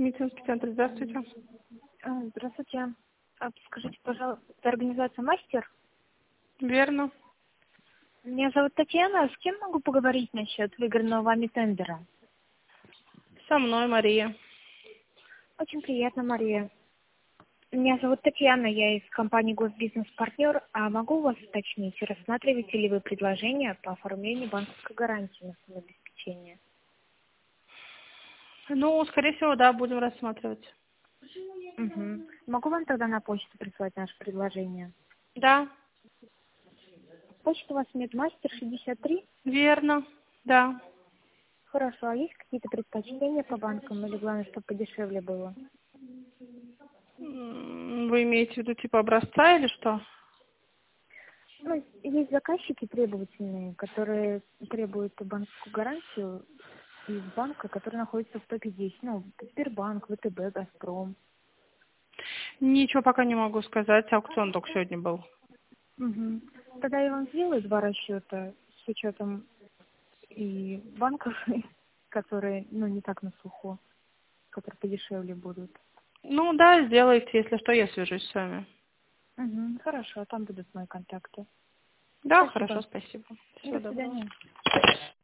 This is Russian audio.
Медицинский центр, здравствуйте. Здравствуйте. Скажите, пожалуйста, это организация «Мастер»? Верно. Меня зовут Татьяна. С кем могу поговорить насчет выигранного вами тендера? Со мной Мария. Очень приятно, Мария. Меня зовут Татьяна, я из компании «Госбизнес-партнер». А могу у вас уточнить, рассматриваете ли вы предложение по оформлению банковской гарантии на самообеспечение? Ну, скорее всего, да, будем рассматривать. Угу. Могу вам тогда на почту прислать наше предложение? Да, Почта у вас «Медмастер» 63? верно, да. Хорошо. А есть какие-то предпочтения по банкам или главное, чтобы подешевле было? Вы имеете в виду типа образца или что? Ну, есть заказчики требовательные, которые требуют банковскую гарантию из банка, который находится в топе 10. Ну, Сбербанк, ВТБ, Газпром. Ничего пока не могу сказать, аукцион только сегодня был. Угу. Тогда я вам сделаю 2 расчета с учетом и банков, которые, ну, не так на слуху, которые подешевле будут. Ну да, сделайте, если что, я свяжусь с вами. Угу. Хорошо, там будут мои контакты. Да, хорошо, Спасибо. спасибо. Всего До доброго. свидания.